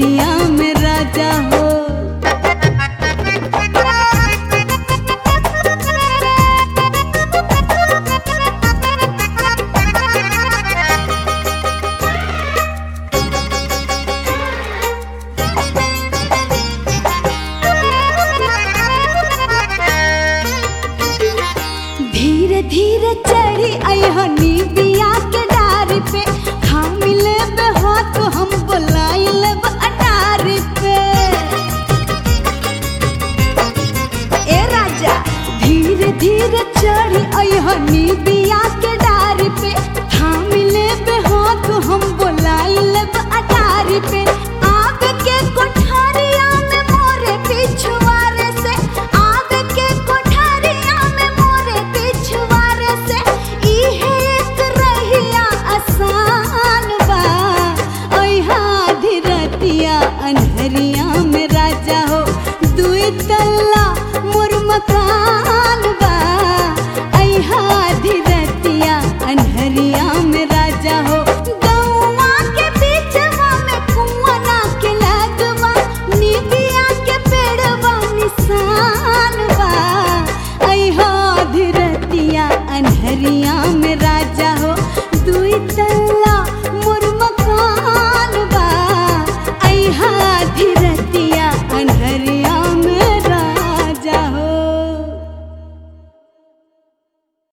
रहिया में राजा हो। धीरे धीरे चढ़ी अहनी बिया के डारी पे, हम लेब हाथ हम बोलाई लेब अटारी पे। ए राजा धीरे धीरे चढ़ी अहनी बिया के डारी पे, हम लेब हाथ हम बोलाई लेब अटारी पे। आग के कोठारिया में मोरे पिछुआरे से, आग के कोठारिया में मोरे पिछुआरे से, इहे एक रहिया आसान बा। ओहा धीरतिया अनहरिया